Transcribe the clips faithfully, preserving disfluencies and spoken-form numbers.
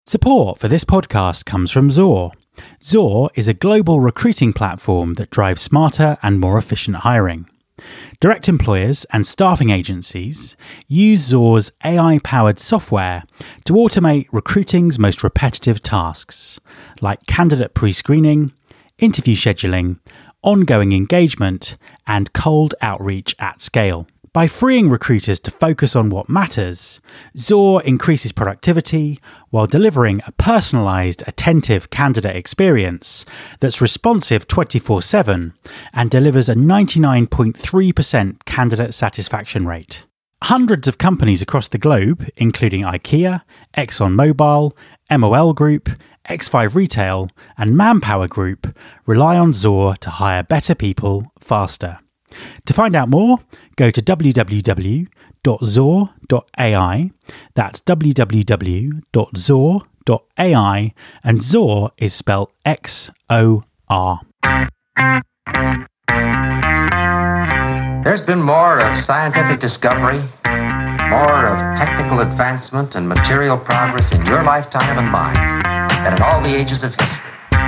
Support for this podcast comes from Zohr. Zohr is a global recruiting platform that drives smarter and more efficient hiring. Direct employers and staffing agencies use Zohr's A I-powered software to automate recruiting's most repetitive tasks, like candidate pre-screening, interview scheduling, ongoing engagement, and cold outreach at scale. By freeing recruiters to focus on what matters, Zohr increases productivity while delivering a personalised, attentive candidate experience that's responsive twenty-four seven and delivers a ninety-nine point three percent candidate satisfaction rate. Hundreds of companies across the globe, including IKEA, ExxonMobil, M O L Group, X five Retail, and Manpower Group, rely on Zohr to hire better people faster. To find out more, go to w w w dot zohr dot a i. That's w w w dot zohr dot a i, and Zohr is spelled X O R. There's been more of scientific discovery, more of technical advancement and material progress in your lifetime and mine than in all the ages of history.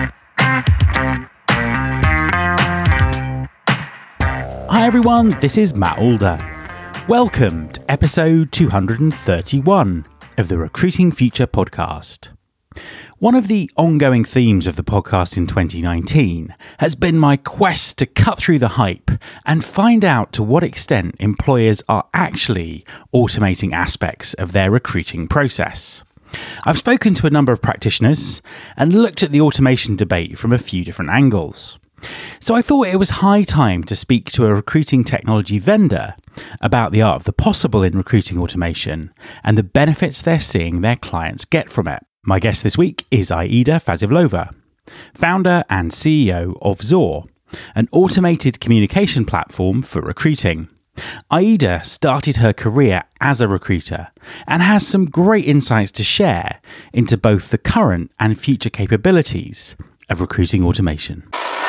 Hi everyone, this is Matt Alder. Welcome to episode two hundred thirty-one of the Recruiting Future podcast. One of the ongoing themes of the podcast in twenty nineteen has been my quest to cut through the hype and find out to what extent employers are actually automating aspects of their recruiting process. I've spoken to a number of practitioners and looked at the automation debate from a few different angles. So I thought it was high time to speak to a recruiting technology vendor about the art of the possible in recruiting automation and the benefits they're seeing their clients get from it. My guest this week is Aida Fazilova, founder and C E O of Zohr, an automated communication platform for recruiting. Aida started her career as a recruiter and has some great insights to share into both the current and future capabilities of recruiting automation.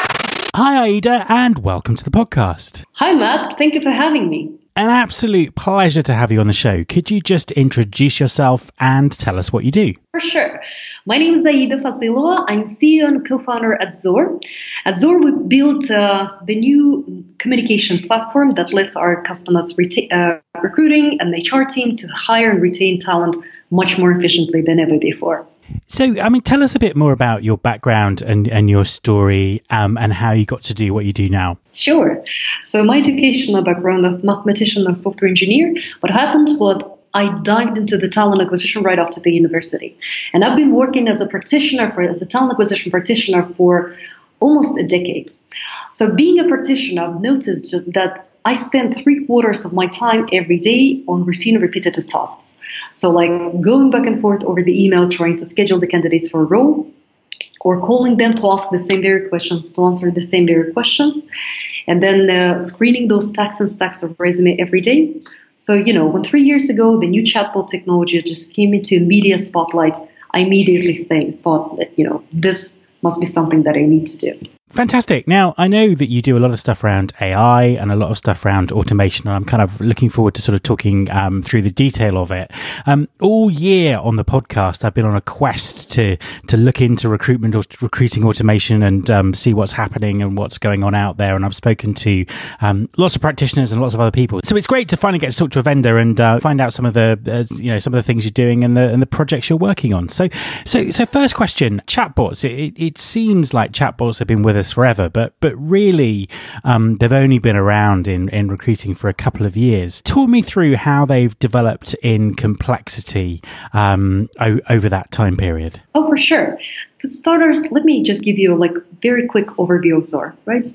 Hi, Aida, and welcome to the podcast. Hi, Matt. Thank you for having me. An absolute pleasure to have you on the show. Could you just introduce yourself and tell us what you do? For sure. My name is Aida Fazilova. I'm C E O and co-founder at Zohr. At Zohr, we built uh, the new communication platform that lets our customers reta- uh, recruiting and H R team to hire and retain talent much more efficiently than ever before. So, I mean, tell us a bit more about your background and, and your story um, and how you got to do what you do now. Sure. So my educational background of mathematician and software engineer, what happened was I dived into the talent acquisition right after the university. And I've been working as a practitioner, for, as a talent acquisition practitioner for almost a decade. So being a practitioner, I've noticed just that I spend three quarters of my time every day on routine repetitive tasks. So like going back and forth over the email, trying to schedule the candidates for a role, or calling them to ask the same very questions, to answer the same very questions, and then uh, screening those stacks and stacks of resume every day. So, you know, when three years ago, the new chatbot technology just came into media spotlight, I immediately think, thought that, you know, this must be something that I need to do. Fantastic. Now, I know that you do a lot of stuff around A I and a lot of stuff around automation, and I'm kind of looking forward to sort of talking um, through the detail of it. Um, all year on the podcast, I've been on a quest to to look into recruitment or recruiting automation and um, see what's happening and what's going on out there. And I've spoken to um, lots of practitioners and lots of other people. So it's great to finally get to talk to a vendor and uh, find out some of the uh, you know some of the things you're doing and the and the projects you're working on. So so so first question: chatbots. It, it seems like chatbots have been with us forever, but but really um, they've only been around in, in recruiting for a couple of years. Talk me through how they've developed in complexity um, o- over that time period. Oh, for sure. For starters, let me just give you a like very quick overview of Zohr, right?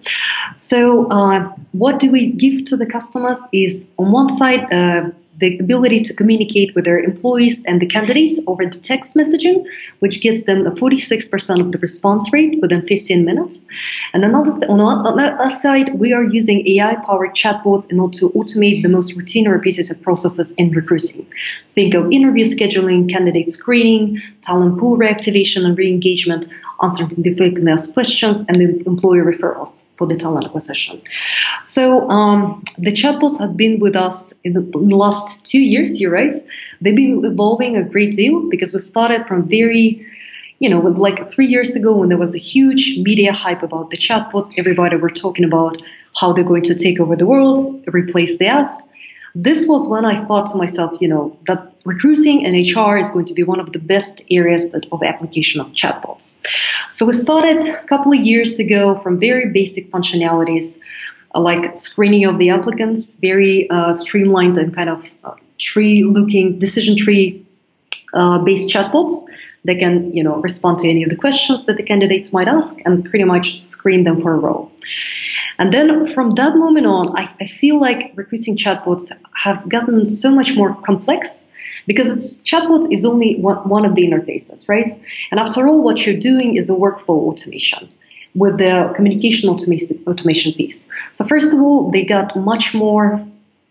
So uh, what do we give to the customers is on one side, uh, the ability to communicate with their employees and the candidates over the text messaging, which gives them a forty-six percent of the response rate within fifteen minutes. And another th- on the other side, we are using A I-powered chatbots in order to automate the most routine or repetitive processes in recruiting. Think of interview scheduling, candidate screening, talent pool reactivation and re-engagement, answering the frequently asked questions, and the employee referrals for the talent acquisition. So um, the chatbots have been with us in the, in the last last two years, you're right, they've been evolving a great deal because we started from very, you know, like three years ago when there was a huge media hype about the chatbots. Everybody were talking about how they're going to take over the world, replace the apps. This was when I thought to myself, you know, that recruiting and H R is going to be one of the best areas that, of application of chatbots. So we started a couple of years ago from very basic functionalities uh, like screening of the applicants, very uh, streamlined and kind of uh, tree-looking, decision tree-based uh, chatbots. They can, you know, respond to any of the questions that the candidates might ask and pretty much screen them for a role. And then from that moment on, I, I feel like recruiting chatbots have gotten so much more complex because it's, chatbots is only one, one of the interfaces, right? And after all, what you're doing is a workflow automation with the communication automation, automation piece. So first of all, they got much more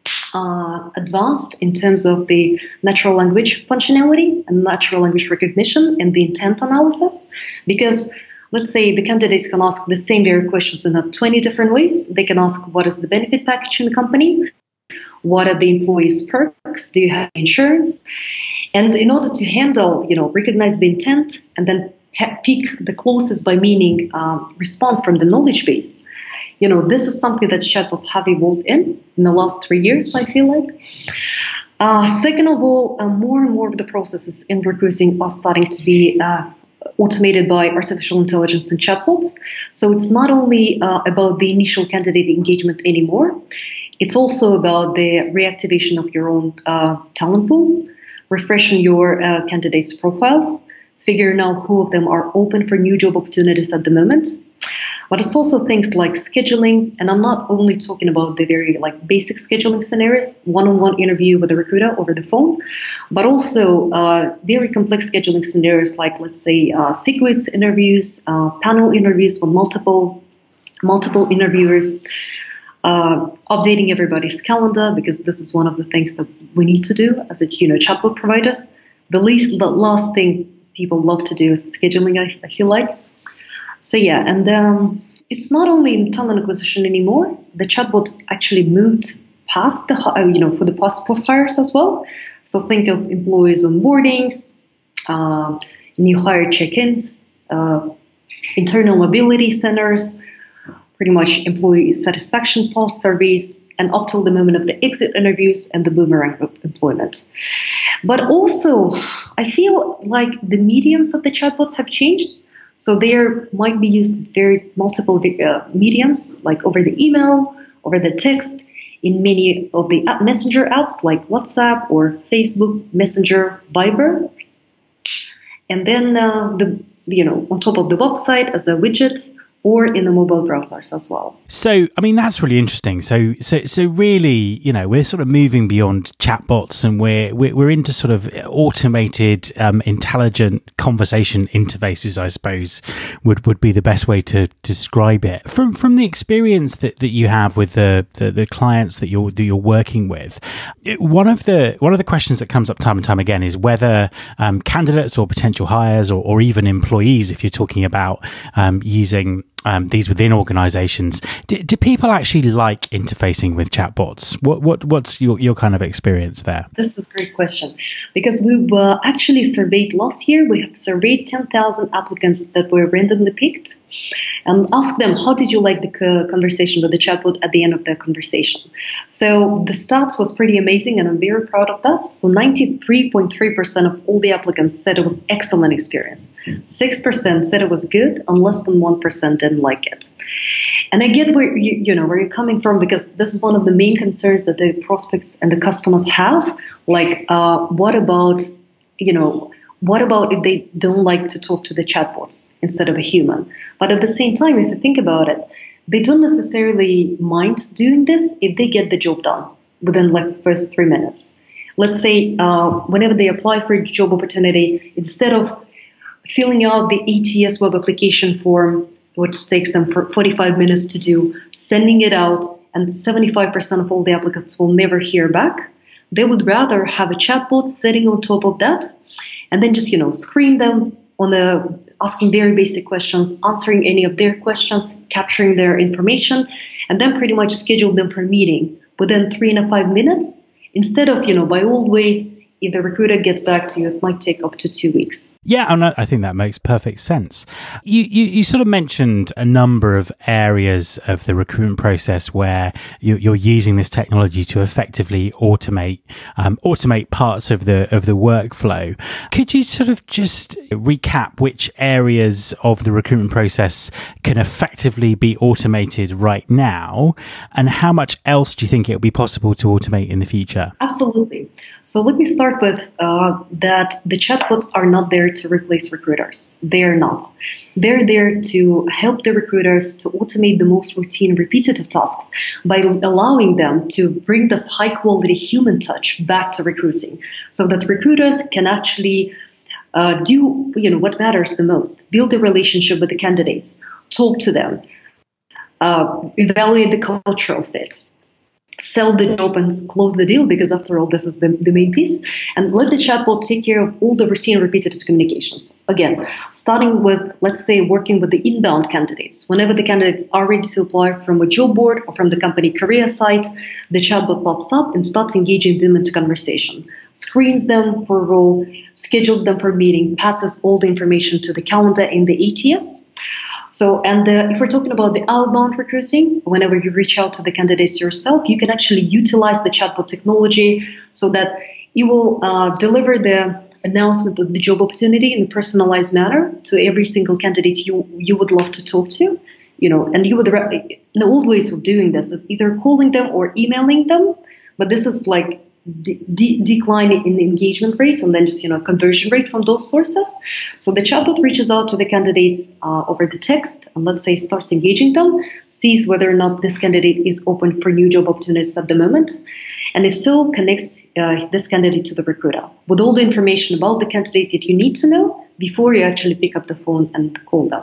uh, advanced in terms of the natural language functionality and natural language recognition and the intent analysis, because let's say the candidates can ask the same very questions in twenty different ways. They can ask, what is the benefit package in the company? What are the employees' perks? Do you have insurance? And in order to handle, you know, recognize the intent and then pick the closest by meaning um, response from the knowledge base, you know, this is something that chatbots have evolved in in the last three years, I feel like. Uh, second of all, uh, more and more of the processes in recruiting are starting to be uh, automated by artificial intelligence and chatbots. So it's not only uh, about the initial candidate engagement anymore, it's also about the reactivation of your own uh, talent pool, refreshing your uh, candidates' profiles, figuring out who of them are open for new job opportunities at the moment. But it's also things like scheduling, and I'm not only talking about the very like basic scheduling scenarios, one-on-one interview with a recruiter over the phone, but also uh, very complex scheduling scenarios like, let's say, uh, sequence interviews, uh, panel interviews with multiple multiple interviewers, uh, updating everybody's calendar, because this is one of the things that we need to do as a you know chatbot providers. The least, the last thing people love to do is scheduling, I, I feel like. So yeah, and um, it's not only in talent acquisition anymore. The chatbot actually moved past the, uh, you know, for the post post hires as well. So think of employees onboardings, uh, new hire check-ins, uh, internal mobility centers, pretty much employee satisfaction pulse surveys, and up till the moment of the exit interviews and the boomerang employment. But also, I feel like the mediums of the chatbots have changed. So there might be used very multiple uh, mediums, like over the email, over the text, in many of the app messenger apps like WhatsApp or Facebook, Messenger, Viber. And then uh, the you know on top of the website as a widget, or in the mobile browsers as well. So, I mean, that's really interesting. So, so, so really, you know, we're sort of moving beyond chatbots, and we're we're, we're into sort of automated, um, intelligent conversation interfaces, I suppose, would, would be the best way to describe it. From from the experience that, that you have with the, the, the clients that you're that you're working with, one of the one of the questions that comes up time and time again is whether um, candidates or potential hires, or, or even employees, if you're talking about um, using Um, these within organizations, do, do people actually like interfacing with chatbots? What what what's your, your kind of experience there? This is a great question, because we were actually surveyed last year. We have surveyed ten thousand applicants that were randomly picked and asked them, how did you like the conversation with the chatbot at the end of the conversation? So the stats was pretty amazing, and I'm very proud of that. So ninety-three point three percent of all the applicants said it was excellent experience. six percent said it was good, and less than one percent didn't like it. And I get where you, you know where you're coming from, because this is one of the main concerns that the prospects and the customers have. Like, uh, what about, you know, what about if they don't like to talk to the chatbots instead of a human? But at the same time, if you think about it, they don't necessarily mind doing this if they get the job done within like the first three minutes. Let's say uh, whenever they apply for a job opportunity, instead of filling out the A T S web application form, which takes them for forty-five minutes to do, sending it out, and seventy-five percent of all the applicants will never hear back, they would rather have a chatbot sitting on top of that, and then just, you know, screen them on the asking very basic questions, answering any of their questions, capturing their information, and then pretty much schedule them for a meeting within three and a five minutes, Instead of, you know, by old ways, if the recruiter gets back to you, it might take up to two weeks. Yeah, and I think that makes perfect sense. You, you you sort of mentioned a number of areas of the recruitment process where you, you're using this technology to effectively automate um, automate parts of the of the workflow. Could you sort of just recap which areas of the recruitment process can effectively be automated right now, and how much else do you think it will be possible to automate in the future? Absolutely. So let me start with uh, that the chatbots are not there to replace recruiters. They're not. They're there to help the recruiters to automate the most routine, repetitive tasks by allowing them to bring this high quality human touch back to recruiting, so that recruiters can actually uh, do, you know, what matters the most: build a relationship with the candidates, talk to them, uh, evaluate the cultural fit, sell the job and close the deal, because after all, this is the, the main piece, and let the chatbot take care of all the routine repetitive communications. Again, starting with, let's say, working with the inbound candidates. Whenever the candidates are ready to apply from a job board or from the company career site, the chatbot pops up and starts engaging them into conversation, screens them for a role, schedules them for a meeting, passes all the information to the calendar in the A T S. So, and the, if we're talking about the outbound recruiting, whenever you reach out to the candidates yourself, you can actually utilize the chatbot technology so that you will uh, deliver the announcement of the job opportunity in a personalized manner to every single candidate you you would love to talk to. You know, and you would, the old ways of doing this is either calling them or emailing them, but this is like De- de- decline in engagement rates and then just, you know, conversion rate from those sources. So the chatbot reaches out to the candidates uh, over the text and, let's say, starts engaging them, sees whether or not this candidate is open for new job opportunities at the moment, and if so, connects uh, this candidate to the recruiter with all the information about the candidate that you need to know before you actually pick up the phone and call them.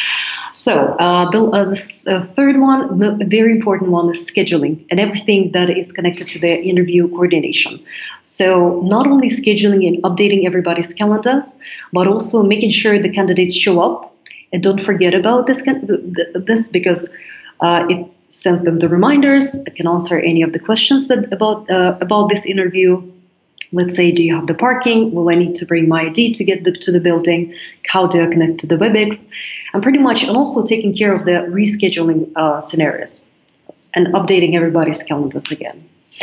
So uh, the, uh, the uh, third one, the very important one, is scheduling and everything that is connected to the interview coordination. So not only scheduling and updating everybody's calendars, but also making sure the candidates show up. And don't forget about this, this because uh, it sends them the reminders. It can answer any of the questions that about uh, about this interview. Let's say, do you have the parking? Will I need to bring my I D to get the, to the building? How do I connect to the WebEx? And pretty much, and also taking care of the rescheduling uh, scenarios and updating everybody's calendars again.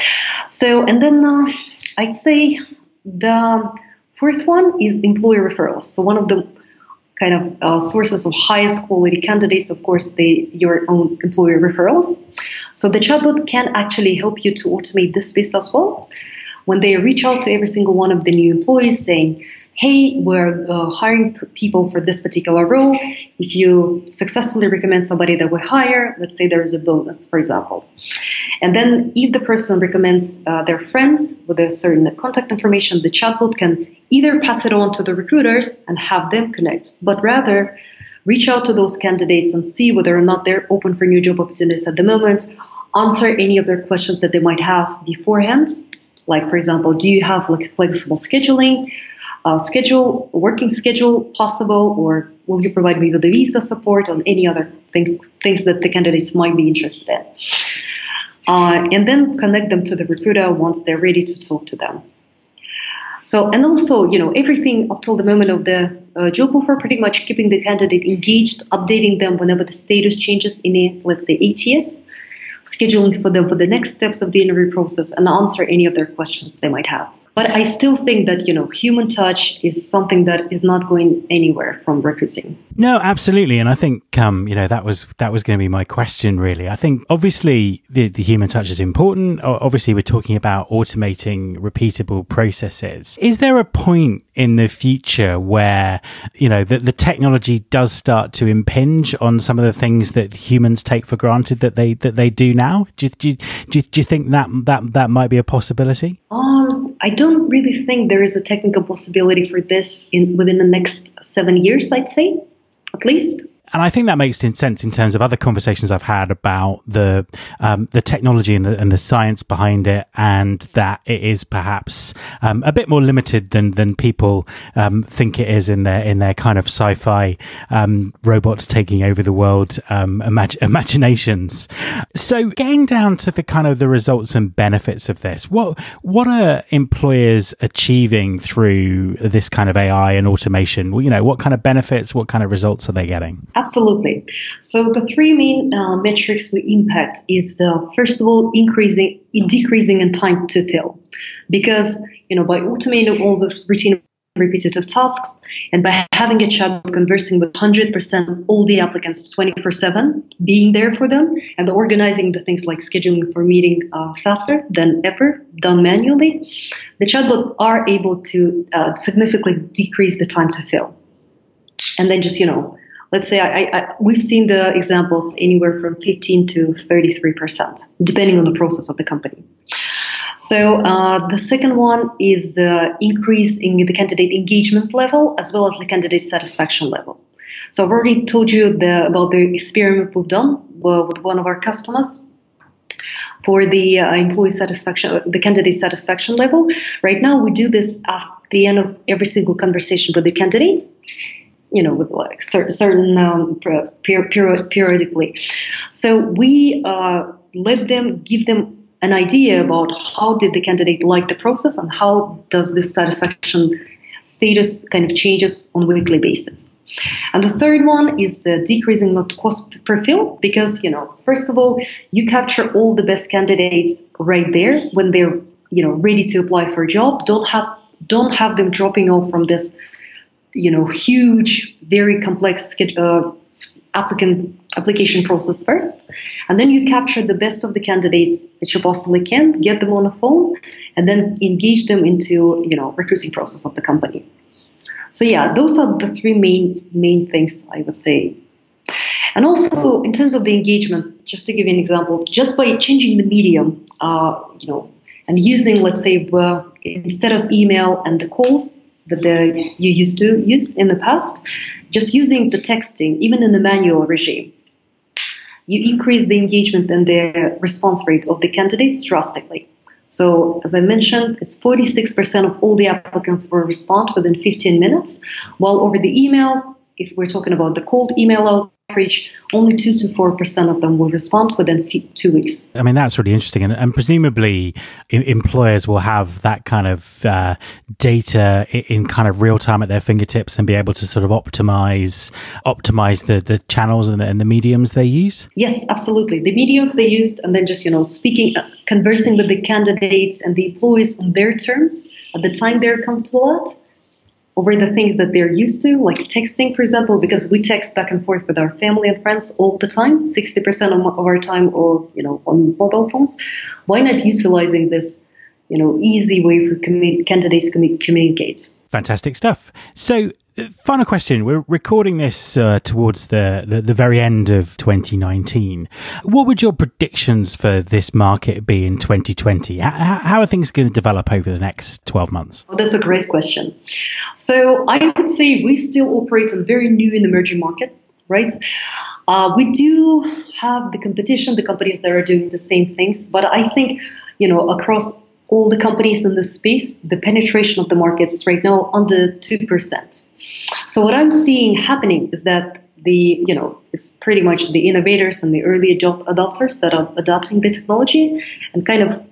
So, and then uh, I'd say the fourth one is employer referrals. So one of the kind of uh, sources of highest quality candidates, of course, they your own employer referrals. So the chatbot can actually help you to automate this space as well. When they reach out to every single one of the new employees saying, hey, we're uh, hiring p- people for this particular role. If you successfully recommend somebody that we hire, let's say there is a bonus, for example. And then if the person recommends uh, their friends with a certain contact information, the chatbot can either pass it on to the recruiters and have them connect, but rather reach out to those candidates and see whether or not they're open for new job opportunities at the moment, answer any of their questions that they might have beforehand. Like, for example, do you have like flexible scheduling, uh, schedule, working schedule possible, or will you provide me with the visa support on any other thing, things that the candidates might be interested in? Uh, and then connect them to the recruiter once they're ready to talk to them. So, and also, you know, everything up till the moment of the uh, job offer, pretty much keeping the candidate engaged, updating them whenever the status changes in a, let's say, A T S, scheduling for them for the next steps of the interview process, and answer any of their questions they might have. But I still think that, you know, human touch is something that is not going anywhere from recruiting. No, absolutely. And I think, um, you know, that was, that was going to be my question, really. I think obviously the, the human touch is important. Obviously, we're talking about automating repeatable processes. Is there a point in the future where, you know, the, the technology does start to impinge on some of the things that humans take for granted that they, that they do now? Do you, do you, do you, do you think that, that, that might be a possibility? Um, I don't really think there is a technical possibility for this in within the next seven years, I'd say, at least. And I think that makes sense in terms of other conversations I've had about the um, the technology and the, and the science behind it, and that it is perhaps um, a bit more limited than than people um, think it is in their in their kind of sci-fi um, robots taking over the world um, imag- imaginations. So, getting down to the kind of the results and benefits of this, what what are employers achieving through this kind of A I and automation? Well, you know, what kind of benefits, what kind of results are they getting? Absolutely. So the three main uh, metrics we impact is, uh, first of all, increasing, in decreasing in time to fill. Because, you know, by automating all the routine repetitive tasks and by having a chatbot conversing with one hundred percent of all the applicants twenty-four seven, being there for them and organizing the things like scheduling for meeting uh, faster than ever done manually, the chatbot are able to uh, significantly decrease the time to fill. And then just, you know, let's say I, I, we've seen the examples anywhere from fifteen to thirty-three percent, depending on the process of the company. So uh, the second one is uh, increase in the candidate engagement level as well as the candidate satisfaction level. So I've already told you the, about the experiment we've done uh, with one of our customers for the uh, employee satisfaction, the candidate satisfaction level. Right now, we do this at the end of every single conversation with the candidate, you know, with like cer- certain um, per- per- periodically. So we uh, let them give them an idea about how did the candidate like the process and how does this satisfaction status kind of changes on a weekly basis. And the third one is uh, decreasing the cost per fill because, you know, first of all, you capture all the best candidates right there when they're, you know, ready to apply for a job. Don't have don't have them dropping off from this, you know, huge, very complex uh, applicant application process first, and then you capture the best of the candidates that you possibly can, get them on the phone, and then engage them into, you know, recruiting process of the company. So yeah, those are the three main main things I would say. And also in terms of the engagement, just to give you an example, just by changing the medium, uh, you know, and using, let's say, uh, instead of email and the calls that the, you used to use in the past, just using the texting, even in the manual regime, you increase the engagement and the response rate of the candidates drastically. So, as I mentioned, it's forty-six percent of all the applicants will respond within fifteen minutes, while over the email, if we're talking about the cold email outreach, only two to four percent of them will respond within two weeks. I mean, that's really interesting. And, and presumably in, employers will have that kind of uh, data in, in kind of real time at their fingertips and be able to sort of optimize optimize the, the channels and the, and the mediums they use? Yes, absolutely. The mediums they used, and then just, you know, speaking, uh, conversing with the candidates and the employees on their terms at the time they're comfortable at, over the things that they're used to, like texting, for example, because we text back and forth with our family and friends all the time, sixty percent of our time, or, you know, on mobile phones. Why not utilizing this, you know, easy way for commu- candidates to commu- communicate? Fantastic stuff. So, final question. We're recording this uh, towards the, the, the very end of twenty nineteen. What would your predictions for this market be in twenty twenty? How, how are things going to develop over the next twelve months? Well, that's a great question. So I would say we still operate in a very new and emerging market, right? Uh, we do have the competition, the companies that are doing the same things, but I think, you know, across all the companies in this space, the penetration of the markets right now under two percent. So what I'm seeing happening is that the, you know, it's pretty much the innovators and the early adop- adopters that are adopting the technology and kind of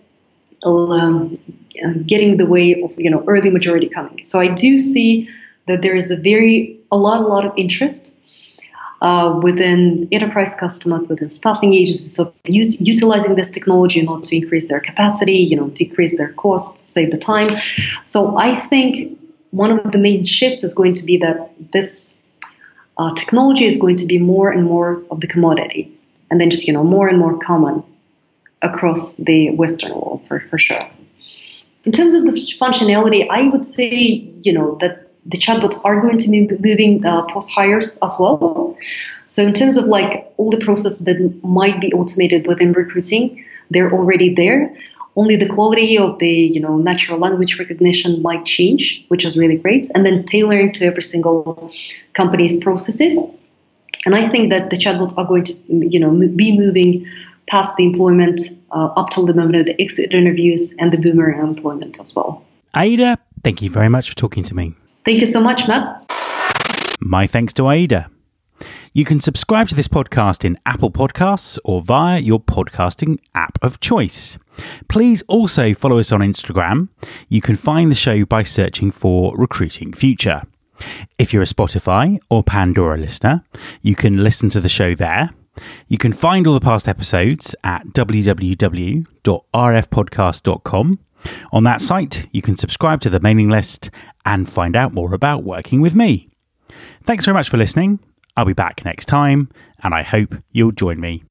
um, getting the way of, you know, early majority coming. So I do see that there is a very, a lot, a lot of interest uh, within enterprise customers, within staffing agencies, of use, utilizing this technology in order to increase their capacity, you know, decrease their costs, save the time. So I think one of the main shifts is going to be that this uh, technology is going to be more and more of the commodity, and then just, you know, more and more common across the Western world, for, for sure. In terms of the functionality, I would say, you know, that the chatbots are going to be moving uh, post-hires as well. So in terms of like all the processes that might be automated within recruiting, they're already there. Only the quality of the, you know, natural language recognition might change, which is really great. And then tailoring to every single company's processes. And I think that the chatbots are going to, you know, be moving past the employment uh, up till the moment of the exit interviews and the boomer employment as well. Aida, thank you very much for talking to me. Thank you so much, Matt. My thanks to Aida. You can subscribe to this podcast in Apple Podcasts or via your podcasting app of choice. Please also follow us on Instagram. You can find the show by searching for Recruiting Future. If you're a Spotify or Pandora listener, you can listen to the show there. You can find all the past episodes at w w w dot r f podcast dot com. On that site, you can subscribe to the mailing list and find out more about working with me. Thanks very much for listening. I'll be back next time, and I hope you'll join me.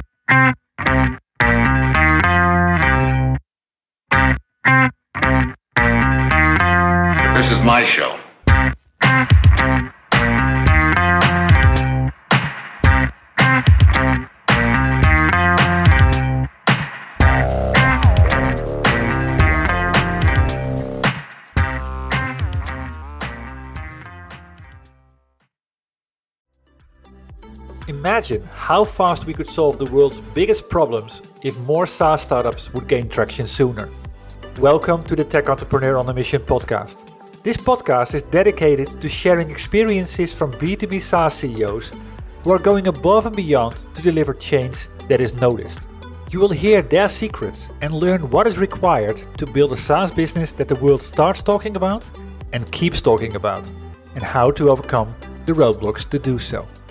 This is my show. Imagine how fast we could solve the world's biggest problems if more SaaS startups would gain traction sooner. Welcome to the Tech Entrepreneur on a Mission podcast. This podcast is dedicated to sharing experiences from B two B SaaS C E Os who are going above and beyond to deliver change that is noticed. You will hear their secrets and learn what is required to build a SaaS business that the world starts talking about and keeps talking about, and how to overcome the roadblocks to do so.